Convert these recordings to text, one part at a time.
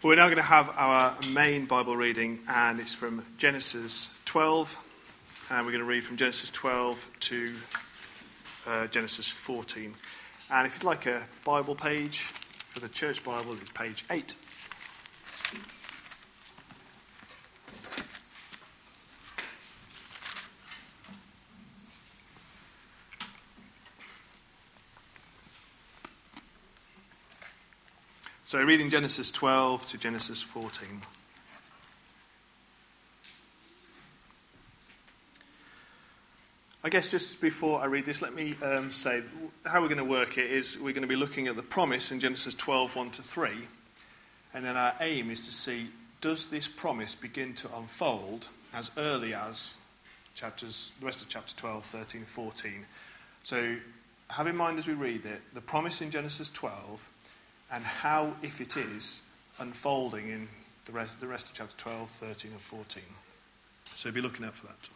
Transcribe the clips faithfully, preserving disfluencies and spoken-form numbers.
Well, we're now going to have our main Bible reading, and it's from Genesis twelve, and we're going to read from Genesis twelve to uh, Genesis fourteen. And if you'd like a Bible page for the church Bibles, it's page eight. So reading Genesis twelve to Genesis fourteen. I guess just before I read this, let me um, say how we're going to work it is we're going to be looking at the promise in Genesis twelve, one to three. And then our aim is to see, does this promise begin to unfold as early as chapters, the rest of chapter twelve, thirteen, fourteen. So have in mind as we read it, the promise in Genesis twelve, and how, if it is, unfolding in the rest, the rest of chapter twelve, thirteen and fourteen. So be looking out for that.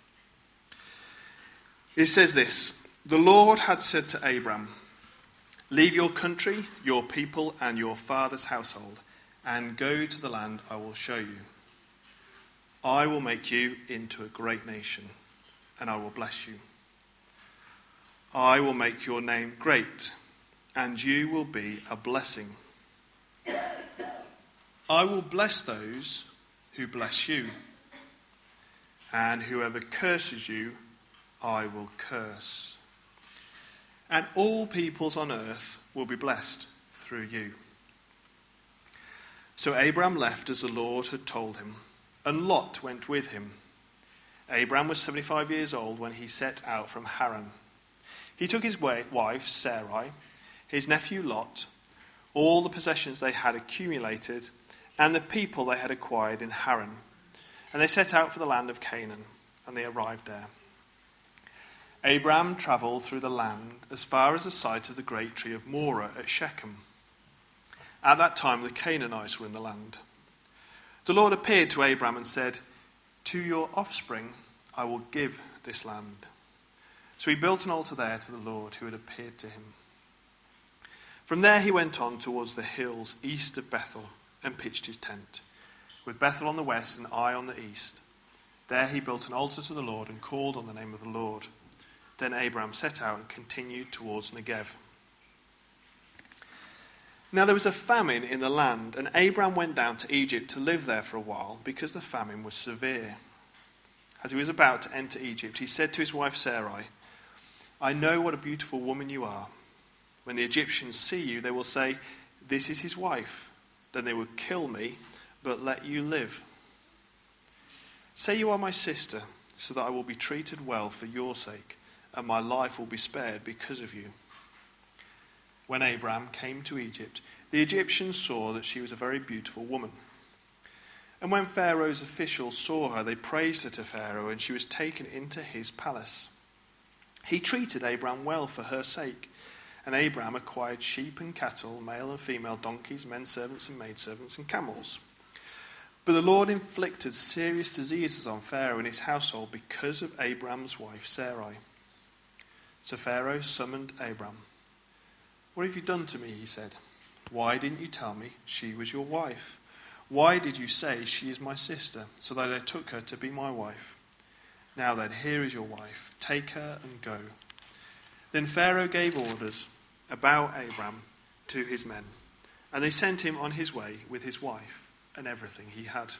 It says this: the Lord had said to Abram, "Leave your country, your people, and your father's household, and go to the land I will show you. I will make you into a great nation, and I will bless you. I will make your name great, and you will be a blessing. I will bless those who bless you, and whoever curses you, I will curse. And all peoples on earth will be blessed through you." So Abram left as the Lord had told him, and Lot went with him. Abram was seventy-five years old when he set out from Haran. He took his wife Sarai, his nephew Lot, all the possessions they had accumulated, and the people they had acquired in Haran. And they set out for the land of Canaan, and they arrived there. Abram travelled through the land as far as the site of the great tree of Moreh at Shechem. At that time the Canaanites were in the land. The Lord appeared to Abram and said, "To your offspring I will give this land." So he built an altar there to the Lord who had appeared to him. From there he went on towards the hills east of Bethel and pitched his tent, with Bethel on the west and Ai on the east. There he built an altar to the Lord and called on the name of the Lord. Then Abram set out and continued towards Negev. Now there was a famine in the land, and Abram went down to Egypt to live there for a while, because the famine was severe. As he was about to enter Egypt, he said to his wife Sarai, "I know what a beautiful woman you are. When the Egyptians see you, they will say, 'This is his wife.' Then they will kill me, but let you live. Say you are my sister, so that I will be treated well for your sake, and my life will be spared because of you." When Abram came to Egypt, the Egyptians saw that she was a very beautiful woman. And when Pharaoh's officials saw her, they praised her to Pharaoh, and she was taken into his palace. He treated Abram well for her sake, and Abram acquired sheep and cattle, male and female donkeys, men servants and maidservants, and camels. But the Lord inflicted serious diseases on Pharaoh and his household because of Abram's wife Sarai. So Pharaoh summoned Abram. "What have you done to me?" he said. "Why didn't you tell me she was your wife? Why did you say she is my sister, so that I took her to be my wife? Now then, here is your wife. Take her and go." Then Pharaoh gave orders about Abram to his men, and they sent him on his way with his wife and everything he had.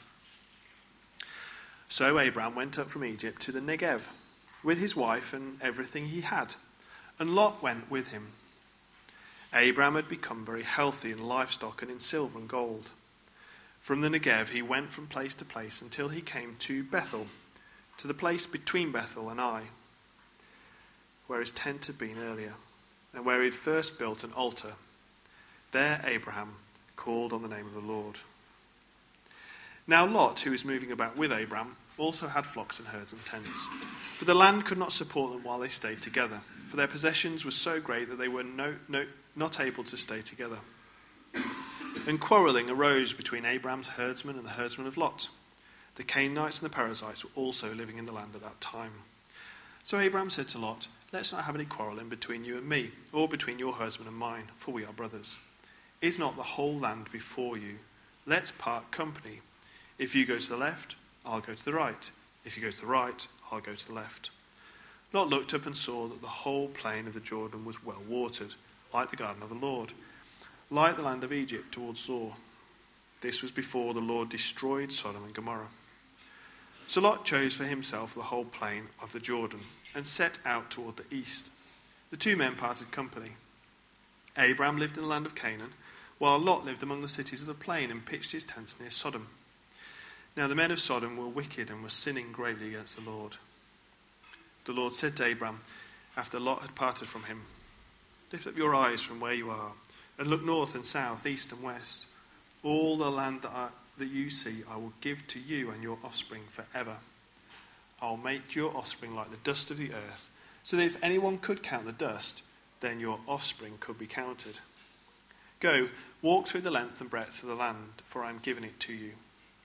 So Abram went up from Egypt to the Negev with his wife and everything he had, and Lot went with him. Abram had become very healthy in livestock and in silver and gold. From the Negev he went from place to place until he came to Bethel, to the place between Bethel and Ai, where his tent had been earlier, and where he had first built an altar. There Abraham called on the name of the Lord. Now Lot, who was moving about with Abram, also had flocks and herds and tents. But the land could not support them while they stayed together, for their possessions were so great that they were no, no, not able to stay together. And quarrelling arose between Abram's herdsmen and the herdsmen of Lot. The Canaanites and the Perizzites were also living in the land at that time. So Abram said to Lot, "Let's not have any quarrelling between you and me, or between your herdsmen and mine, for we are brothers. Is not the whole land before you? let's part company. If you go to the left, I'll go to the right. If you go to the right, I'll go to the left." Lot looked up and saw that the whole plain of the Jordan was well watered, like the garden of the Lord, like the land of Egypt towards Zoar. This was before the Lord destroyed Sodom and Gomorrah. So Lot chose for himself the whole plain of the Jordan and set out toward the east. The two men parted company. Abram lived in the land of Canaan, while Lot lived among the cities of the plain and pitched his tents near Sodom. Now the men of Sodom were wicked and were sinning greatly against the Lord. The Lord said to Abram, after Lot had parted from him, "Lift up your eyes from where you are, and look north and south, east and west. All the land that, I, that you see I will give to you and your offspring forever. I will make your offspring like the dust of the earth, so that if anyone could count the dust, then your offspring could be counted. Go, walk through the length and breadth of the land, for I am giving it to you."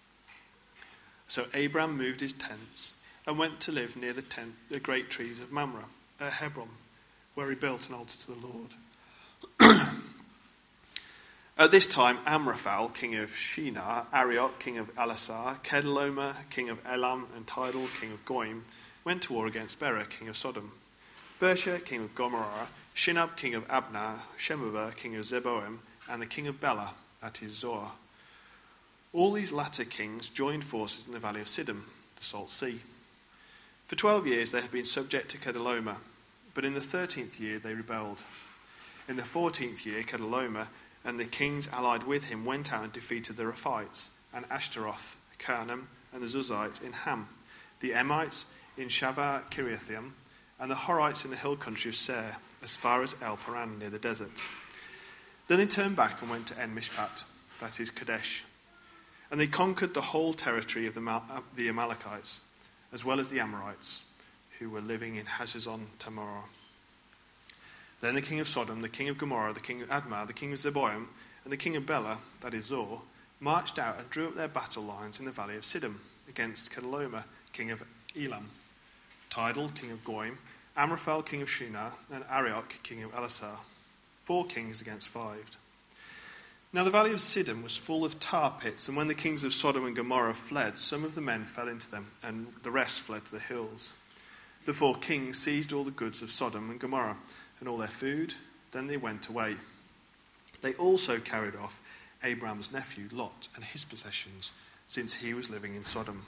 So Abram moved his tents and went to live near the, tent, the great trees of Mamre at Hebron, where he built an altar to the Lord. At this time, Amraphel, king of Shinar, Arioch, king of Elasar, Kedorlaomer, king of Elam, and Tidal, king of Goyim, went to war against Bera, king of Sodom. Bersha, king of Gomorrah, Shinab, king of Abner, Shemeber, king of Zeboim, and the king of Bela, that is Zoar. All these latter kings joined forces in the valley of Siddim, the Salt Sea. For twelve years they had been subject to Kedorlaomer, but in the thirteenth year they rebelled. In the fourteenth year, Kedorlaomer and the kings allied with him went out and defeated the Rephites, and Ashtaroth, Karnaim, and the Zuzites in Ham, the Emites in Shavah Kiriathaim, and the Horites in the hill country of Seir, as far as El Paran near the desert. Then they turned back and went to En Mishpat, that is Kadesh. And they conquered the whole territory of the, Mal- the Amalekites, as well as the Amorites, who were living in Hazazon Tamar. Then the king of Sodom, the king of Gomorrah, the king of Admah, the king of Zeboim, and the king of Bela, that is Zoar, marched out and drew up their battle lines in the valley of Siddim against Kedorlaomer, king of Elam, Tidal, king of Goyim, Amraphel, king of Shinar, and Arioch, king of Elasar. Four kings against five. Now the valley of Siddim was full of tar pits, and when the kings of Sodom and Gomorrah fled, some of the men fell into them, and the rest fled to the hills. The four kings seized all the goods of Sodom and Gomorrah, and all their food. Then they went away. They also carried off Abram's nephew Lot and his possessions, since he was living in Sodom.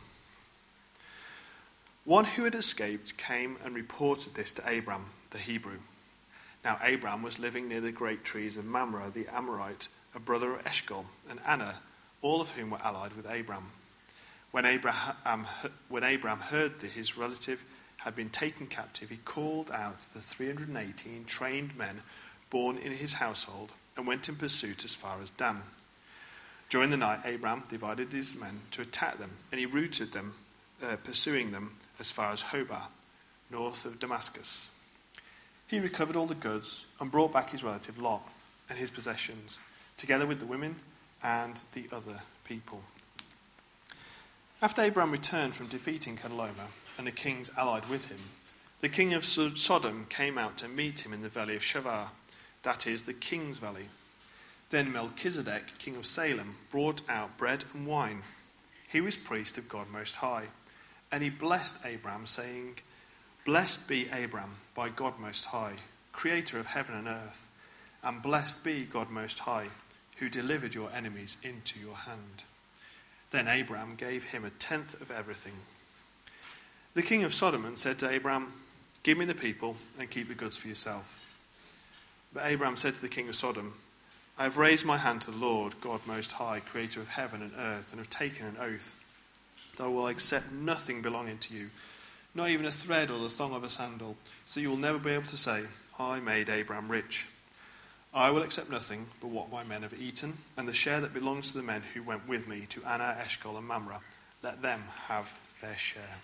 One who had escaped came and reported this to Abram, the Hebrew. Now Abram was living near the great trees of Mamre, the Amorite, a brother of Eshcol, and Anna, all of whom were allied with Abram. When Abraham, when Abram heard that his relative had been taken captive, he called out the three hundred eighteen trained men born in his household and went in pursuit as far as Dan. During the night, Abram divided his men to attack them, and he routed them, uh, pursuing them as far as Hobah, north of Damascus. He recovered all the goods and brought back his relative Lot and his possessions, together with the women and the other people. After Abram returned from defeating Kedorlaomer and the kings allied with him, the king of Sodom came out to meet him in the valley of Shavah, that is, the king's valley. Then Melchizedek, king of Salem, brought out bread and wine. He was priest of God Most High, and he blessed Abram, saying, "Blessed be Abram by God Most High, creator of heaven and earth, and blessed be God Most High, who delivered your enemies into your hand." Then Abram gave him a tenth of everything. The king of Sodom said to Abram, "Give me the people and keep the goods for yourself." But Abram said to the king of Sodom, "I have raised my hand to the Lord, God Most High, creator of heaven and earth, and have taken an oath that I will accept nothing belonging to you, not even a thread or the thong of a sandal, so you will never be able to say, 'I made Abram rich.' I will accept nothing but what my men have eaten, and the share that belongs to the men who went with me to Anna, Eshcol, and Mamre. Let them have their share."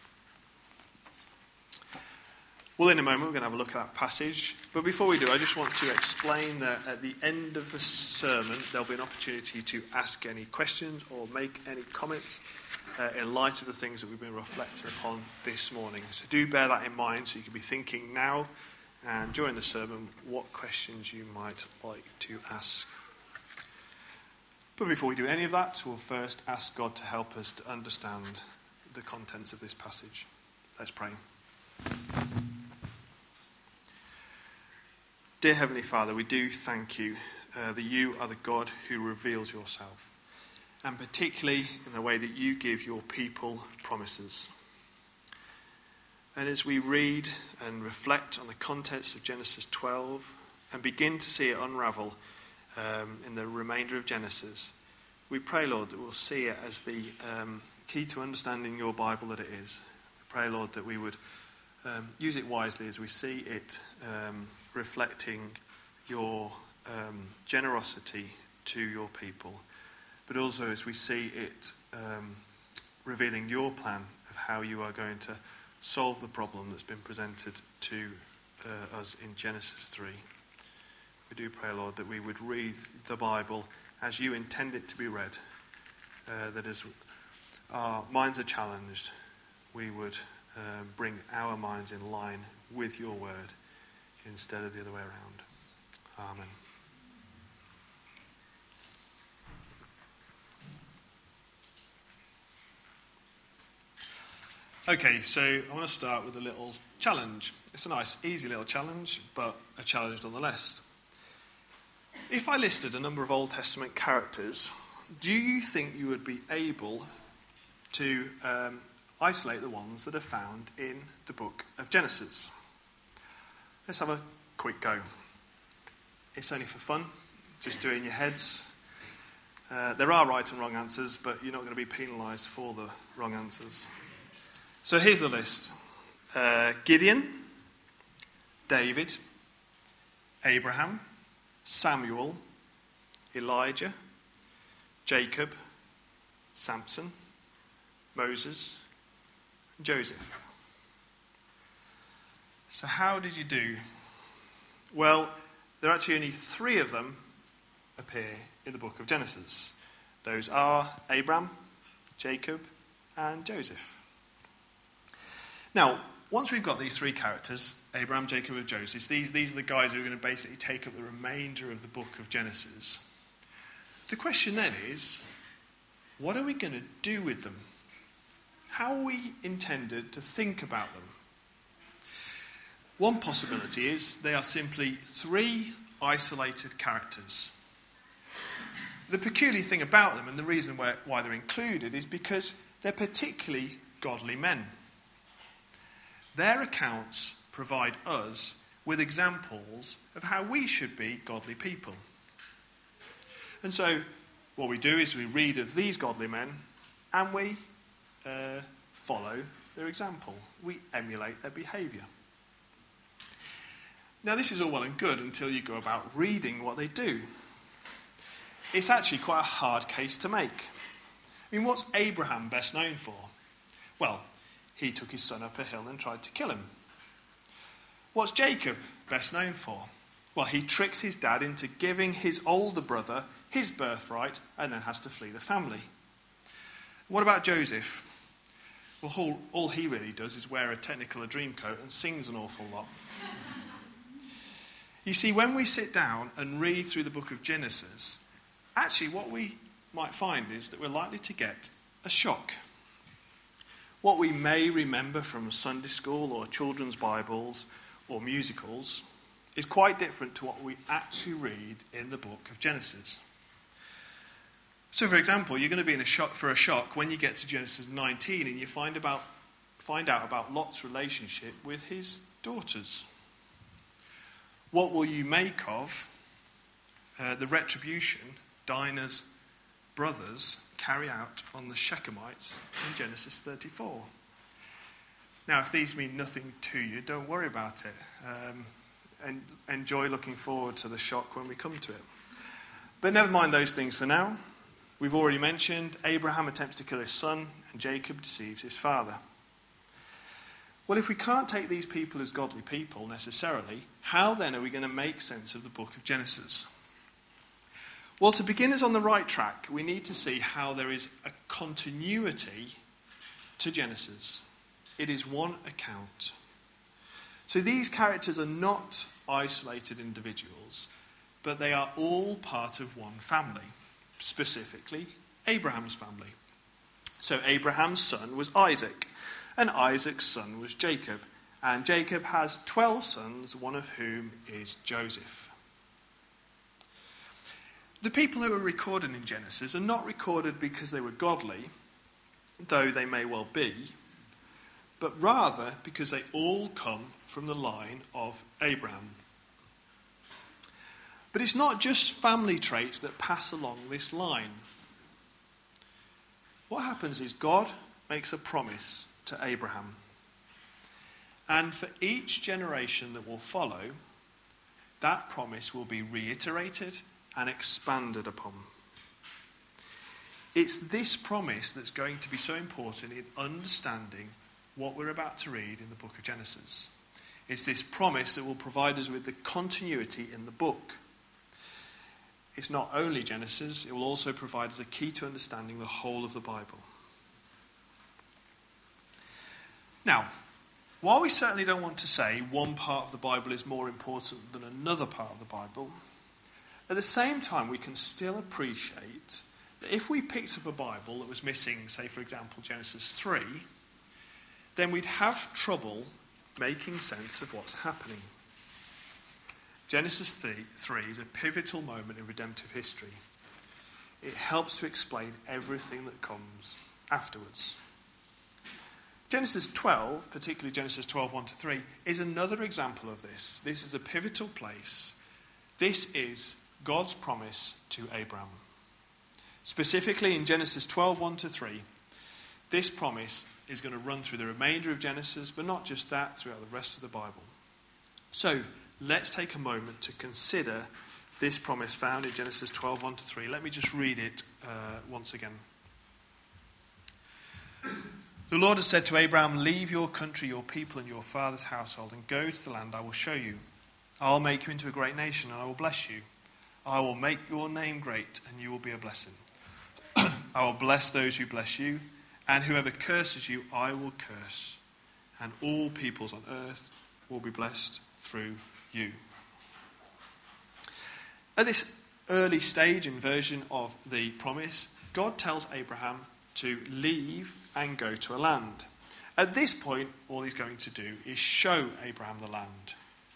Well, in a moment, we're going to have a look at that passage. But before we do, I just want to explain that at the end of the sermon, there'll be an opportunity to ask any questions or make any comments uh, in light of the things that we've been reflecting upon this morning. So do bear that in mind, so you can be thinking now and during the sermon what questions you might like to ask. But before we do any of that, we'll first ask God to help us to understand the contents of this passage. Let's pray. Dear Heavenly Father, we do thank you uh, that you are the God who reveals yourself, and particularly in the way that you give your people promises. And as we read and reflect on the contents of Genesis twelve and begin to see it unravel um, in the remainder of Genesis, we pray, Lord, that we'll see it as the um, key to understanding your Bible that it is. We pray, Lord, that we would um, use it wisely as we see it um, reflecting your um, generosity to your people, but also as we see it um, revealing your plan of how you are going to solve the problem that's been presented to uh, us in Genesis three. We do pray, Lord, that we would read the Bible as you intend it to be read, uh, that as our minds are challenged, we would um, bring our minds in line with your word instead of the other way around. Amen. Okay, so I want to start with a little challenge. It's a nice, easy little challenge, but a challenge nonetheless. If I listed a number of Old Testament characters, do you think you would be able to um, isolate the ones that are found in the book of Genesis? Let's have a quick go. It's only for fun, just do it in your heads. Uh, there are right and wrong answers, but you're not going to be penalised for the wrong answers. So here's the list. Uh, Gideon, David, Abraham, Samuel, Elijah, Jacob, Samson, Moses, Joseph. So how did you do? Well, there are actually only three of them appear in the book of Genesis. Those are Abraham, Jacob, and Joseph. Now, once we've got these three characters, Abraham, Jacob, and Joseph, these, these are the guys who are going to basically take up the remainder of the book of Genesis. The question then is, what are we going to do with them? How are we intended to think about them? One possibility is they are simply three isolated characters. The peculiar thing about them, and the reason why, why they're included, is because they're particularly godly men. Their accounts provide us with examples of how we should be godly people. And so what we do is we read of these godly men and we uh, follow their example. We emulate their behaviour. Now this is all well and good until you go about reading what they do. It's actually quite a hard case to make. I mean, what's Abraham best known for? Well, he took his son up a hill and tried to kill him. What's Jacob best known for? Well, he tricks his dad into giving his older brother his birthright and then has to flee the family. What about Joseph? Well, all, all he really does is wear a Technicolor Dreamcoat and sings an awful lot. You see, when we sit down and read through the book of Genesis, actually what we might find is that we're likely to get a shock. What we may remember from Sunday school or children's Bibles or musicals is quite different to what we actually read in the book of Genesis. So, for example, you're going to be in a shock for a shock when you get to Genesis nineteen and you find about find out about Lot's relationship with his daughters. What will you make of uh, the retribution Dinah's brothers carry out on the Shechemites in Genesis thirty-four? Now, if these mean nothing to you, don't worry about it. Um, and enjoy looking forward to the shock when we come to it. But never mind those things for now. We've already mentioned Abraham attempts to kill his son and Jacob deceives his father. Well, if we can't take these people as godly people necessarily, how then are we going to make sense of the book of Genesis? Well, to begin us on the right track, we need to see how there is a continuity to Genesis. It is one account. So these characters are not isolated individuals, but they are all part of one family. specifically Abraham's family. So Abraham's son was Isaac, and Isaac's son was Jacob. And Jacob has twelve sons, one of whom is Joseph. The people who are recorded in Genesis are not recorded because they were godly, though they may well be, but rather because they all come from the line of Abraham. But it's not just family traits that pass along this line. What happens is God makes a promise to Abraham. And for each generation that will follow, that promise will be reiterated and expanded upon. It's this promise that's going to be so important in understanding what we're about to read in the book of Genesis. It's this promise that will provide us with the continuity in the book. It's not only Genesis, it will also provide us a key to understanding the whole of the Bible. Now, while we certainly don't want to say one part of the Bible is more important than another part of the Bible, at the same time we can still appreciate that if we picked up a Bible that was missing, say for example Genesis three, then we'd have trouble making sense of what's happening. Genesis three is a pivotal moment in redemptive history. It helps to explain everything that comes afterwards. Genesis twelve, particularly Genesis twelve, one to three, is another example of this. This is a pivotal place. This is God's promise to Abraham. Specifically in Genesis twelve, one to three, this promise is going to run through the remainder of Genesis, but not just that, throughout the rest of the Bible. So, let's take a moment to consider this promise found in Genesis twelve, one to three. Let me just read it uh, once again. The Lord has said to Abraham, "Leave your country, your people, and your father's household, and go to the land I will show you. I will make you into a great nation, and I will bless you. I will make your name great, and you will be a blessing. I will bless those who bless you, and whoever curses you, I will curse. And all peoples on earth will be blessed through you." At this early stage and version of the promise, God tells Abraham to leave and go to a land. At this point, all he's going to do is show Abraham the land.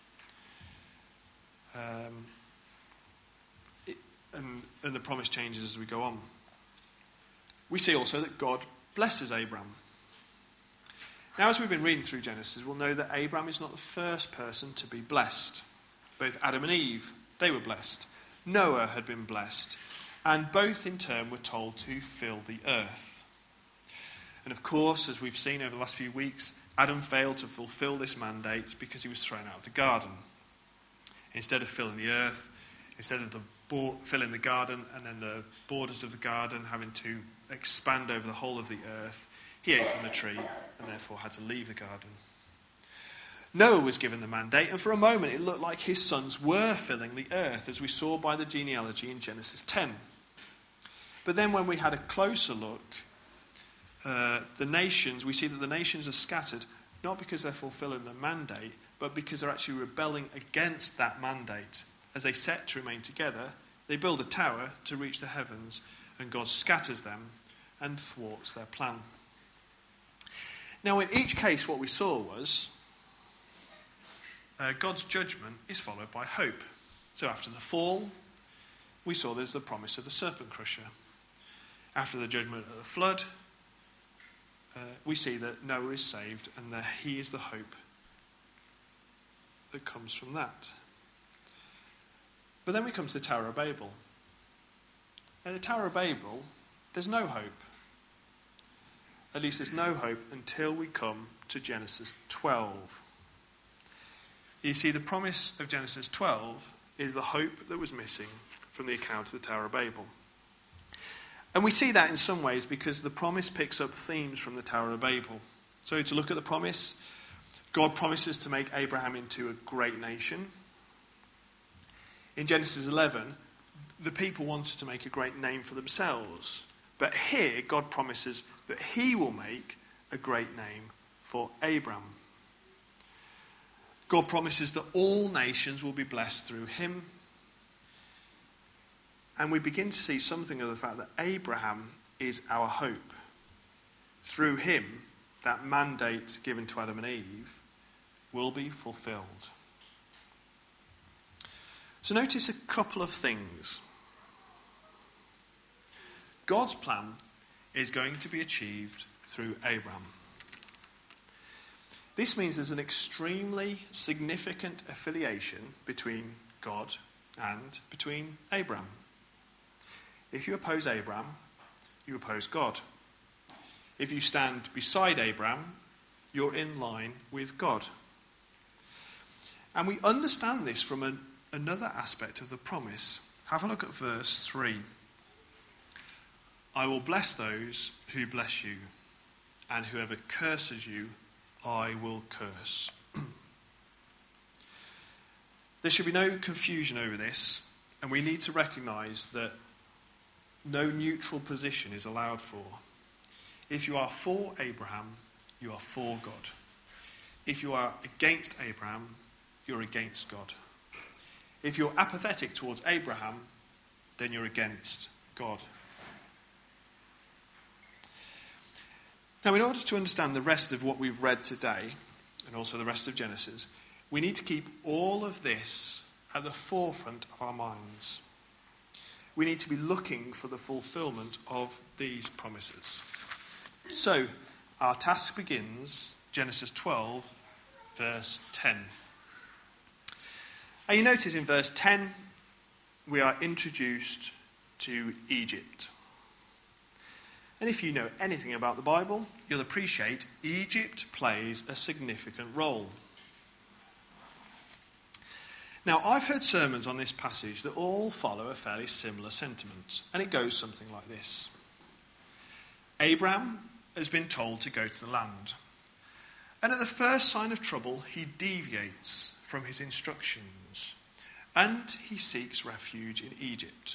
Um, it, and, and the promise changes as we go on. We see also that God blesses Abraham. Now, as we've been reading through Genesis, we'll know that Abraham is not the first person to be blessed. Both Adam and Eve, they were blessed. Noah had been blessed. And both in turn were told to fill the earth. And of course, as we've seen over the last few weeks, Adam failed to fulfill this mandate because he was thrown out of the garden. Instead of filling the earth, instead of the bo- filling the garden and then the borders of the garden having to expand over the whole of the earth, he ate from the tree and therefore had to leave the garden. Noah was given the mandate, and for a moment it looked like his sons were filling the earth, as we saw by the genealogy in Genesis ten. But then when we had a closer look, uh, the nations, we see that the nations are scattered, not because they're fulfilling the mandate, but because they're actually rebelling against that mandate. As they set to remain together, they build a tower to reach the heavens, and God scatters them and thwarts their plan. Now, in each case, what we saw was uh, God's judgment is followed by hope. So after the fall, we saw there's the promise of the serpent crusher. After the judgment of the flood, uh, we see that Noah is saved and that he is the hope that comes from that. But then we come to the Tower of Babel. At the Tower of Babel, there's no hope. At least there's no hope until we come to Genesis twelve. You see, the promise of Genesis twelve is the hope that was missing from the account of the Tower of Babel. And we see that in some ways because the promise picks up themes from the Tower of Babel. So to look at the promise, God promises to make Abraham into a great nation. In Genesis eleven, the people wanted to make a great name for themselves. But here, God promises that he will make a great name for Abraham. God promises that all nations will be blessed through him. And we begin to see something of the fact that Abraham is our hope. Through him, that mandate given to Adam and Eve will be fulfilled. So notice a couple of things. God's plan is going to be achieved through Abraham. This means there's an extremely significant affiliation between God and between Abraham. If you oppose Abraham, you oppose God. If you stand beside Abraham, you're in line with God. And we understand this from an, another aspect of the promise. Have a look at verse three. I will bless those who bless you, and whoever curses you, I will curse. There should be no confusion over this, and we need to recognise that no neutral position is allowed for. If you are for Abraham, you are for God. If you are against Abraham, you're against God. If you're apathetic towards Abraham, then you're against God. Now, in order to understand the rest of what we've read today, and also the rest of Genesis, we need to keep all of this at the forefront of our minds. We need to be looking for the fulfillment of these promises. So, our task begins, Genesis twelve, verse ten. And you notice in verse ten, we are introduced to Egypt. And if you know anything about the Bible, you'll appreciate Egypt plays a significant role. Now, I've heard sermons on this passage that all follow a fairly similar sentiment, and it goes something like this. Abraham has been told to go to the land, and at the first sign of trouble, he deviates from his instructions, and he seeks refuge in Egypt.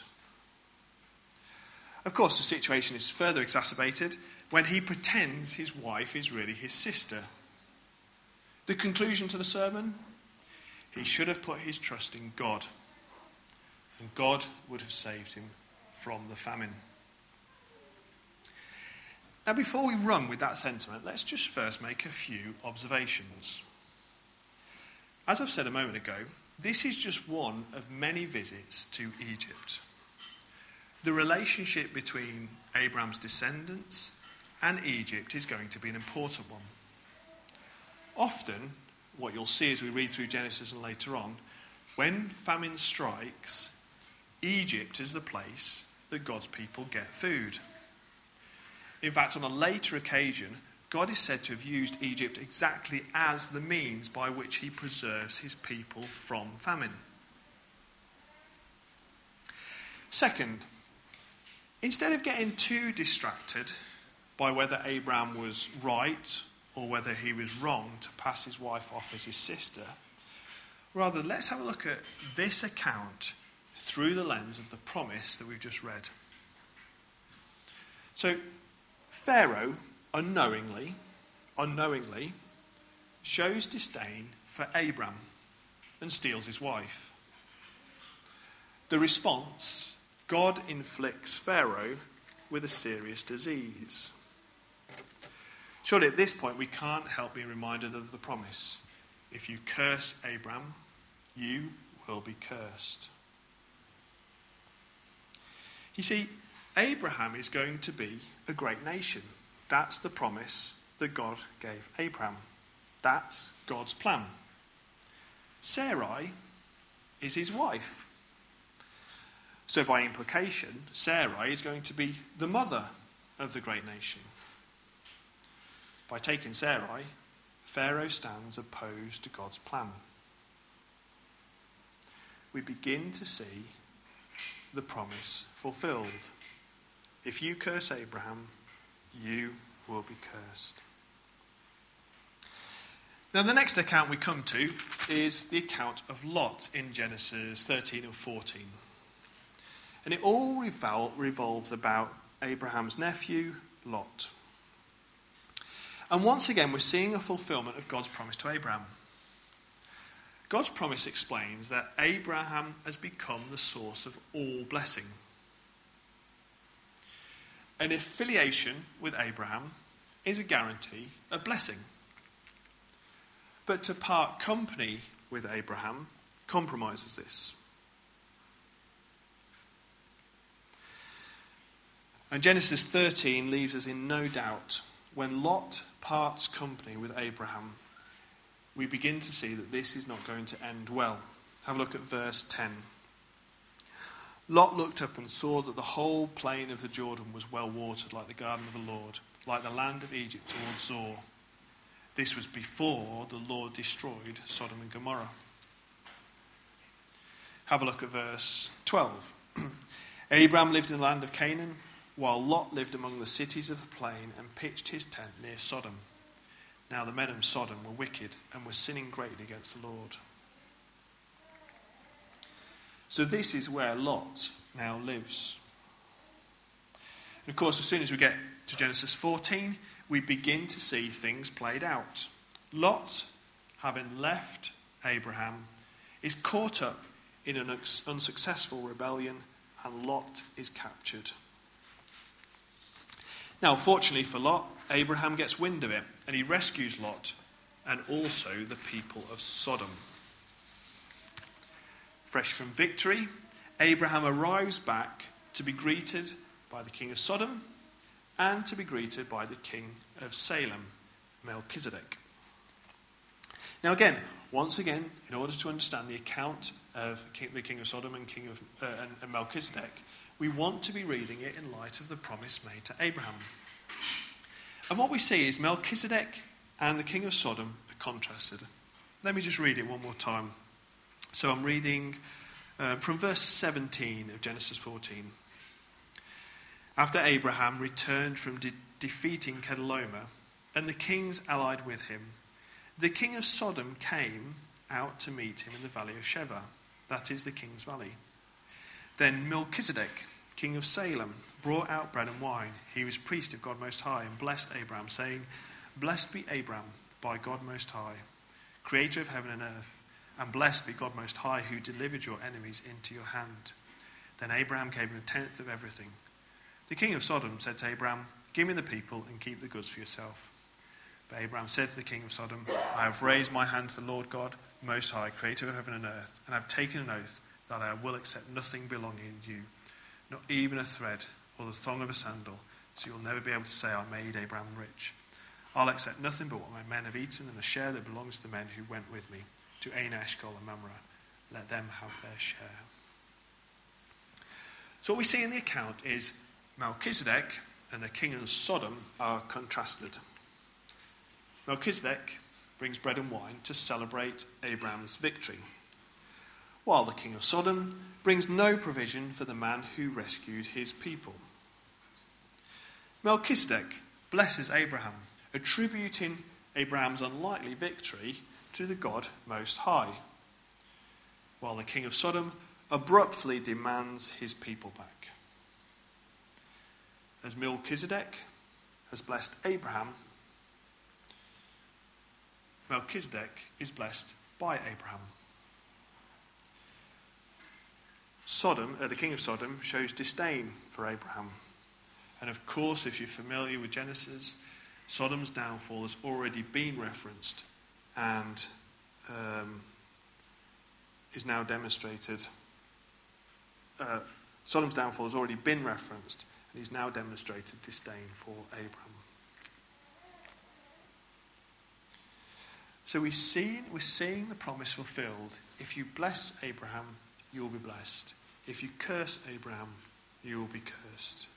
Of course, the situation is further exacerbated when he pretends his wife is really his sister. The conclusion to the sermon? He should have put his trust in God, and God would have saved him from the famine. Now, before we run with that sentiment, let's just first make a few observations. As I've said a moment ago, this is just one of many visits to Egypt. The relationship between Abraham's descendants and Egypt is going to be an important one. Often, what you'll see as we read through Genesis and later on, when famine strikes, Egypt is the place that God's people get food. In fact, on a later occasion, God is said to have used Egypt exactly as the means by which he preserves his people from famine. Second, instead of getting too distracted by whether Abraham was right or whether he was wrong to pass his wife off as his sister, rather, let's have a look at this account through the lens of the promise that we've just read. So, Pharaoh unknowingly, unknowingly shows disdain for Abraham and steals his wife. The response, God inflicts Pharaoh with a serious disease. Surely at this point we can't help being reminded of the promise. If you curse Abraham, you will be cursed. You see, Abraham is going to be a great nation. That's the promise that God gave Abraham. That's God's plan. Sarai is his wife. So by implication, Sarai is going to be the mother of the great nation. By taking Sarai, Pharaoh stands opposed to God's plan. We begin to see the promise fulfilled. If you curse Abraham, you will be cursed. Now, the next account we come to is the account of Lot in Genesis thirteen and fourteen. And it all revol- revolves about Abraham's nephew, Lot. And once again, we're seeing a fulfillment of God's promise to Abraham. God's promise explains that Abraham has become the source of all blessing. an affiliation with Abraham is a guarantee of blessing. But to part company with Abraham compromises this. And Genesis thirteen leaves us in no doubt. When Lot parts company with Abraham, we begin to see that this is not going to end well. Have a look at verse ten. Lot looked up and saw that the whole plain of the Jordan was well watered, like the garden of the Lord, like the land of Egypt towards Zoar. This was before the Lord destroyed Sodom and Gomorrah. Have a look at verse twelve. Abraham lived in the land of Canaan, while Lot lived among the cities of the plain and pitched his tent near Sodom. Now the men of Sodom were wicked and were sinning greatly against the Lord. So this is where Lot now lives. And of course, as soon as we get to Genesis fourteen, we begin to see things played out. Lot, having left Abraham, is caught up in an unsuccessful rebellion, and Lot is captured. Now, fortunately for Lot, Abraham gets wind of it, and he rescues Lot and also the people of Sodom. Fresh from victory, Abraham arrives back to be greeted by the king of Sodom and to be greeted by the king of Salem, Melchizedek. Now again, once again, in order to understand the account of the king of Sodom and king of uh, and, and Melchizedek, we want to be reading it in light of the promise made to Abraham. And what we see is Melchizedek and the king of Sodom are contrasted. Let me just read it one more time. So I'm reading uh, from verse seventeen of Genesis fourteen. After Abraham returned from de- defeating Kedorlaomer, and the kings allied with him, the king of Sodom came out to meet him in the valley of Sheva, that is the king's valley. Then Melchizedek, king of Salem, brought out bread and wine. He was priest of God Most High, and blessed Abraham, saying, Blessed be Abraham by God Most High, creator of heaven and earth, and blessed be God Most High, who delivered your enemies into your hand. Then Abraham gave him a tenth of everything. The king of Sodom said to Abraham, Give me the people and keep the goods for yourself. But Abraham said to the king of Sodom, I have raised my hand to the Lord God Most High, creator of heaven and earth, and I have taken an oath that I will accept nothing belonging to you, not even a thread or the thong of a sandal, so you'll never be able to say I made Abraham rich. I'll accept nothing but what my men have eaten and the share that belongs to the men who went with me to Ain, Eshcol and Mamre. Let them have their share. So what we see in the account is Melchizedek and the king of Sodom are contrasted. Melchizedek brings bread and wine to celebrate Abraham's victory, while the king of Sodom brings no provision for the man who rescued his people. Melchizedek blesses Abraham, attributing Abraham's unlikely victory to the God Most High, while the king of Sodom abruptly demands his people back. As Melchizedek has blessed Abraham, Melchizedek is blessed by Abraham. Sodom, uh, the king of Sodom, shows disdain for Abraham. And of course, if you're familiar with Genesis, Sodom's downfall has already been referenced and um, is now demonstrated. Uh, Sodom's downfall has already been referenced and he's now demonstrated disdain for Abraham. So we see, we're seeing the promise fulfilled. If you bless Abraham, you'll be blessed. If you curse Abraham, you will be cursed.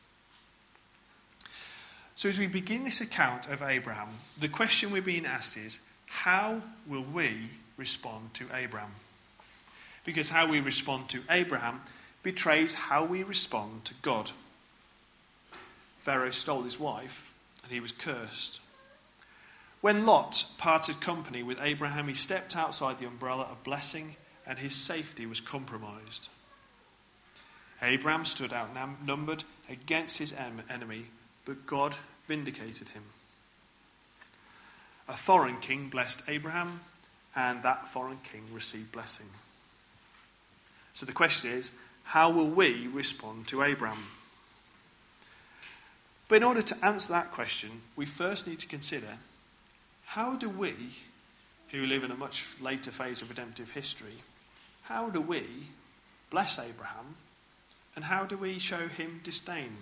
So as we begin this account of Abraham, the question we're being asked is, how will we respond to Abraham? Because how we respond to Abraham betrays how we respond to God. Pharaoh stole his wife, and he was cursed. When Lot parted company with Abraham, he stepped outside the umbrella of blessing, and his safety was compromised. Abraham stood outnumbered against his enemy, but God vindicated him. A foreign king blessed Abraham, and that foreign king received blessing. So the question is, how will we respond to Abraham? But in order to answer that question, we first need to consider, how do we, who live in a much later phase of redemptive history, how do we bless Abraham, and how do we show him disdain?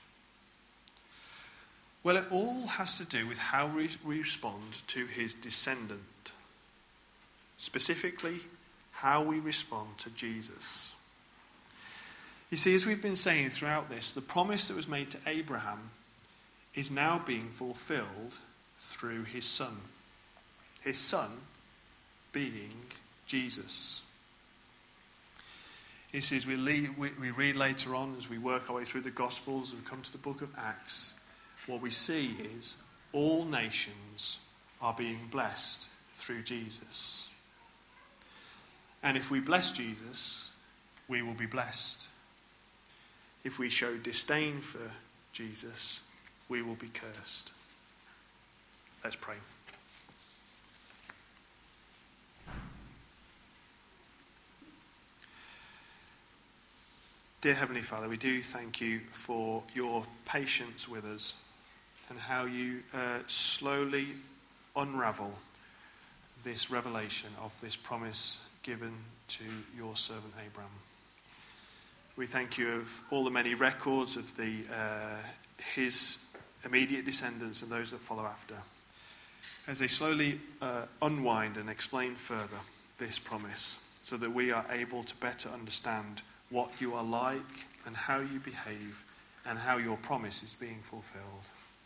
Well, it all has to do with how we respond to his descendant. Specifically, how we respond to Jesus. You see, as we've been saying throughout this, the promise that was made to Abraham is now being fulfilled through his son. His son being Jesus. You see, as we, lead, we, we read later on, as we work our way through the Gospels and come to the book of Acts, what we see is all nations are being blessed through Jesus. And if we bless Jesus, we will be blessed. If we show disdain for Jesus, we will be cursed. Let's pray. Dear Heavenly Father, we do thank you for your patience with us and how you uh, slowly unravel this revelation of this promise given to your servant Abraham. We thank you of all the many records of the uh, his immediate descendants and those that follow after, as they slowly uh, unwind and explain further this promise, so that we are able to better understand what you are like and how you behave and how your promise is being fulfilled.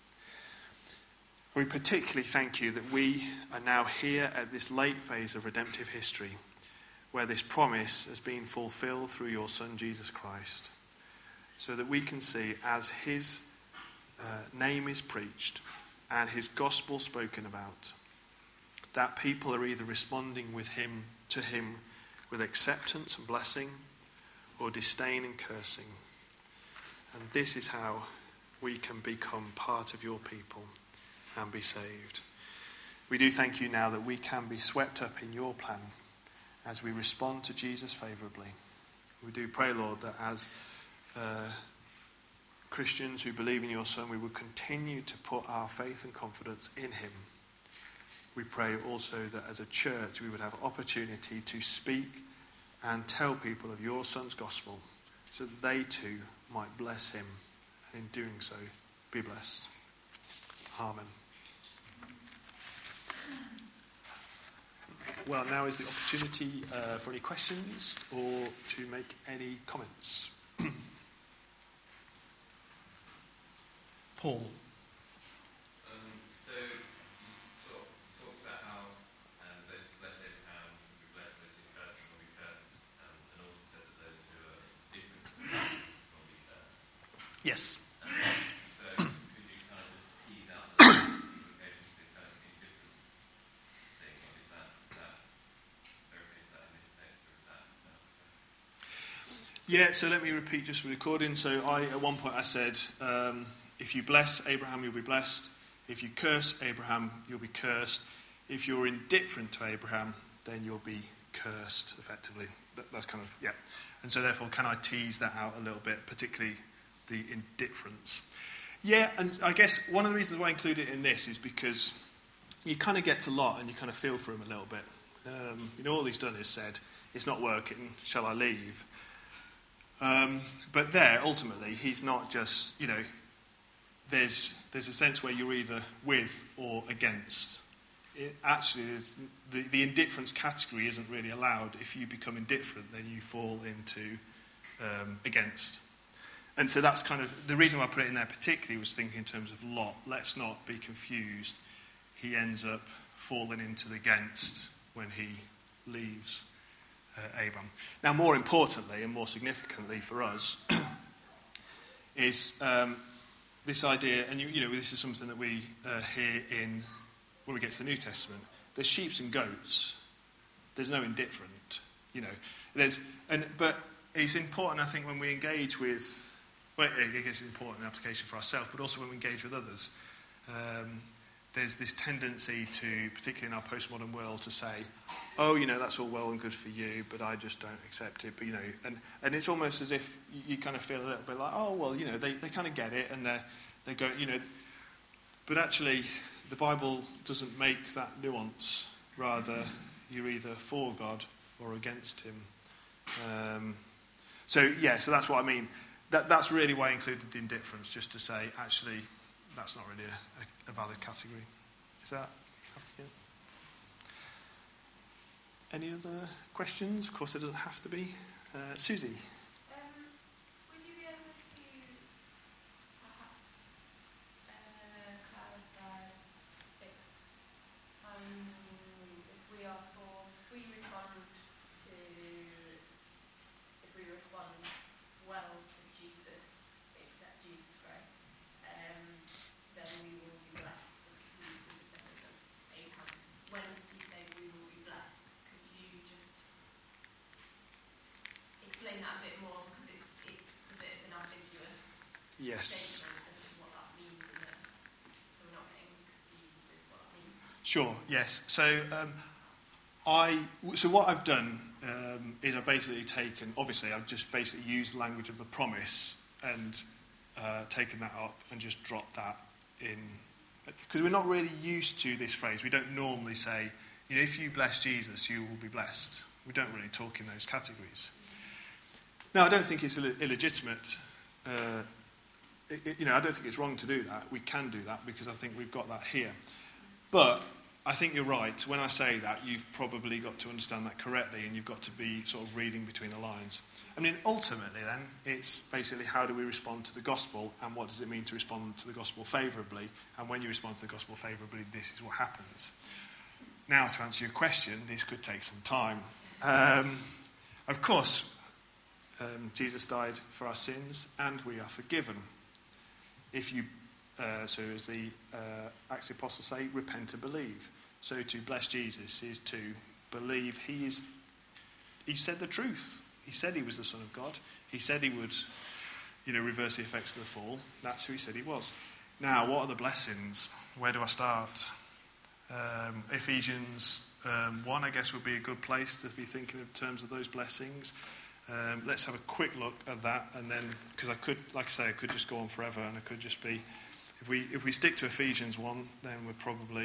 We particularly thank you that we are now here at this late phase of redemptive history, where this promise has been fulfilled through your Son Jesus Christ, so that we can see, as his uh, name is preached and his gospel spoken about, that people are either responding with him to him with acceptance and blessing, or disdain and cursing. And this is how we can become part of your people and be saved. We do thank you now that we can be swept up in your plan as we respond to Jesus favourably. We do pray, Lord, that as uh, Christians who believe in your Son, we will continue to put our faith and confidence in him. We pray also that as a church we would have opportunity to speak and tell people of your Son's gospel, so that they too might bless him, and in doing so be blessed. Amen. Well, now is the opportunity uh, for any questions or to make any comments. Paul. Yes. So could you kind of just tease out the implications of the kind of indifference thing? Or is that, is that okay, is that in this text, or is that, no? Yeah, so let me repeat just for recording. So I, at one point I said, um, if you bless Abraham, you'll be blessed. If you curse Abraham, you'll be cursed. If you're indifferent to Abraham, then you'll be cursed, effectively. That, that's kind of, yeah. And so therefore, can I tease that out a little bit, particularly the indifference? Yeah, and I guess one of the reasons why I include it in this is because you kind of get to Lot and you kind of feel for him a little bit. Um, you know, all he's done is said, it's not working, shall I leave? Um, but there, ultimately, he's not just, you know, there's there's a sense where you're either with or against. It actually, the, the indifference category isn't really allowed. If you become indifferent, then you fall into um, against. And so that's kind of, the reason why I put it in there particularly was thinking in terms of Lot. Let's not be confused. He ends up falling into the against when he leaves uh, Abram. Now, more importantly and more significantly for us is um, this idea, and you, you know, this is something that we uh, hear in, when we get to the New Testament, there's sheep and goats. There's no indifferent, you know. There's, and but it's important, I think, when we engage with, well, I guess it's important in application for ourselves, but also when we engage with others. Um, there's this tendency to, particularly in our postmodern world, to say, oh, you know, that's all well and good for you, but I just don't accept it. But, you know, and, and it's almost as if you kind of feel a little bit like, oh, well, you know, they, they kind of get it, and they're, They're going, you know, but actually the Bible doesn't make that nuance. Rather, you're either for God or against him. Um, so, yeah, so that's what I mean. That, that's really why I included the indifference, just to say, actually, that's not really a, a valid category. Is that... Yeah. Any other questions? Of course, it doesn't have to be. Uh, Susie? Um, would you be able to perhaps uh, clarify if, um, if we are for, if we respond to, if we respond well to Jesus, accept Jesus Christ, um, then we will be blessed because we will be descendants of Abraham. When you say we will be blessed, could you just explain that a bit more, because it, it's a bit of an ambiguous Yes. statement as to what that means, and then, so we're not getting confused with what that means. Sure, yes. So um, I, so what I've done um, is I've basically taken, obviously I've just basically used the language of the promise and uh, taken that up and just dropped that in. Because we're not really used to this phrase. We don't normally say, you know, if you bless Jesus, you will be blessed. We don't really talk in those categories. Now, I don't think it's Ill- illegitimate. Uh, it, it, you know, I don't think it's wrong to do that. We can do that because I think we've got that here. But I think you're right. When I say that, you've probably got to understand that correctly, and you've got to be sort of reading between the lines. I mean, ultimately then, it's basically how do we respond to the gospel, and what does it mean to respond to the gospel favourably? And when you respond to the gospel favourably, this is what happens. Now, to answer your question, this could take some time. Um, of course, um, Jesus died for our sins, and we are forgiven. If you, uh, so as the uh, Acts of the Apostles say, repent and believe. So to bless Jesus is to believe he is. He said the truth. He said he was the Son of God. He said he would, you know, reverse the effects of the fall. That's who he said he was. Now, what are the blessings? Where do I start? Um, Ephesians um, one, I guess, would be a good place to be thinking in terms of those blessings. Um, let's have a quick look at that, and then, because I could, like I say, I could just go on forever, and it could just be, if we if we stick to Ephesians one, then we'll probably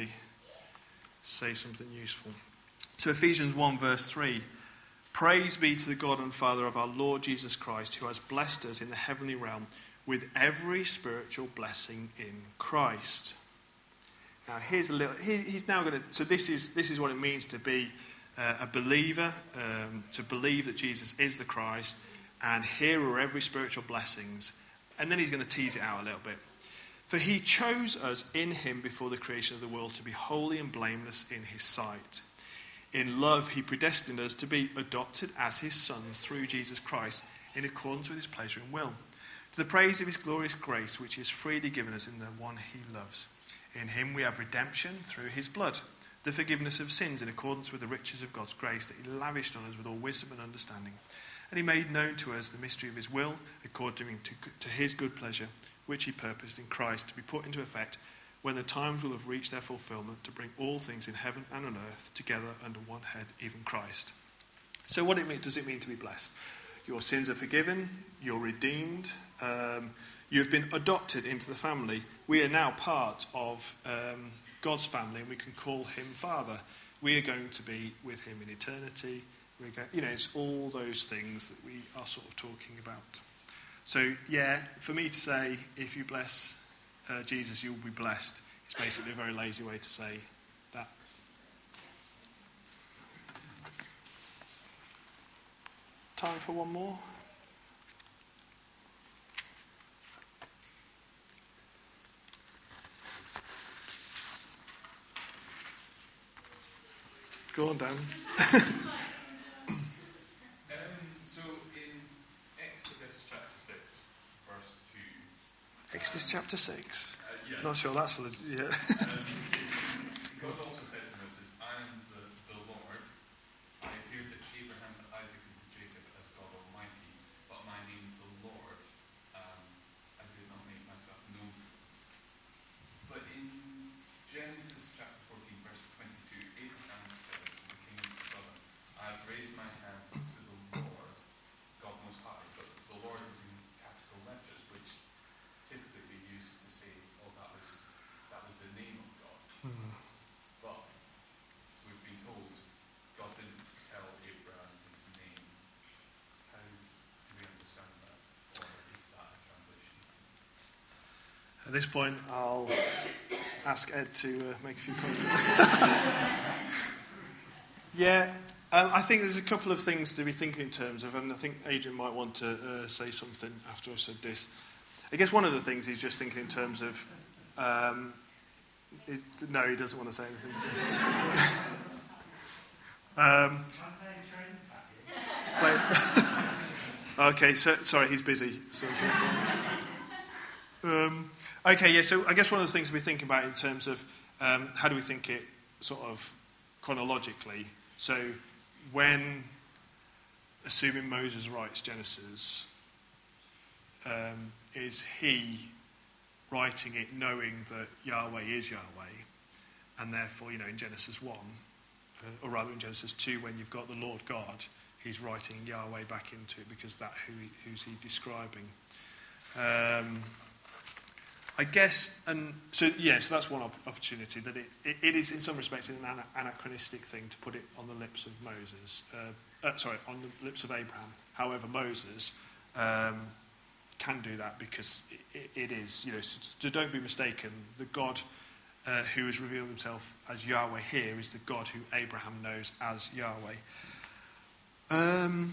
say something useful. So Ephesians one, verse three. Praise be to the God and Father of our Lord Jesus Christ, who has blessed us in the heavenly realm with every spiritual blessing in Christ. Now, here's a little. He, he's now going to. So this is this is what it means to be uh, a believer, um, to believe that Jesus is the Christ, and here are every spiritual blessings. And then he's going to tease it out a little bit. For he chose us in him before the creation of the world to be holy and blameless in his sight. In love, he predestined us to be adopted as his sons through Jesus Christ, in accordance with his pleasure and will, to the praise of his glorious grace, which he has freely given us in the one he loves. In him we have redemption through his blood, the forgiveness of sins in accordance with the riches of God's grace that he lavished on us with all wisdom and understanding. And he made known to us the mystery of his will, according to, to his good pleasure, which he purposed in Christ to be put into effect when the times will have reached their fulfillment, to bring all things in heaven and on earth together under one head, even Christ. So what it mean, does it mean to be blessed? Your sins are forgiven, you're redeemed, um, you've been adopted into the family. We are now part of um, God's family, and we can call him Father. We are going to be with him in eternity. We're going, you know, it's all those things that we are sort of talking about. So, yeah, for me to say, if you bless Uh, Jesus, you'll be blessed. It's basically a very lazy way to say that. Time for one more? Go on, Dan. um, so in Exodus chapter six, verse two. Exodus chapter six. Uh, yeah. Not sure that's the. Yeah. um, God also said to Moses, I am the, the Lord. I appeared to Abraham, to Isaac, and to Jacob as God Almighty, but my name, the Lord, um, I did not make myself known. But in Genesis chapter fourteen, verse twenty-two, Abraham said to the king of Sodom, I have raised my hand to the Lord, God Most High. But the Lord was in capital letters, which typically we used to say this point, I'll ask Ed to uh, make a few comments. yeah, um, I think there's a couple of things to be thinking in terms of, and I think Adrian might want to uh, say something after I've said this. I guess one of the things he's just thinking in terms of, um, is, no, he doesn't want to say anything. um, play, okay, so sorry, he's busy. So um, okay, yeah. So I guess one of the things we think about in terms of um, how do we think it sort of chronologically. So when, assuming Moses writes Genesis, um, is he writing it knowing that Yahweh is Yahweh, and therefore, you know, in Genesis one, uh, or rather in Genesis two, when you've got the Lord God, he's writing Yahweh back into it because that who he, who's he describing. Um, I guess, and so yeah, so that's one op- opportunity that it, it, it is in some respects an ana- anachronistic thing to put it on the lips of Moses. Uh, uh, sorry, on the lips of Abraham. However, Moses um, can do that because it, it is, you know. So don't be mistaken. The God uh, who has revealed himself as Yahweh here is the God who Abraham knows as Yahweh. Um,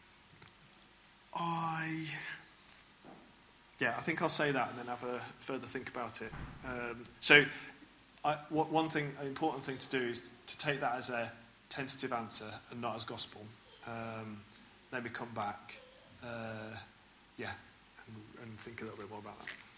I. Yeah, I think I'll say that and then have a further think about it. Um, so, I, what, one thing, an important thing to do is to take that as a tentative answer and not as gospel. Um, maybe come back, uh, yeah, and, and think a little bit more about that.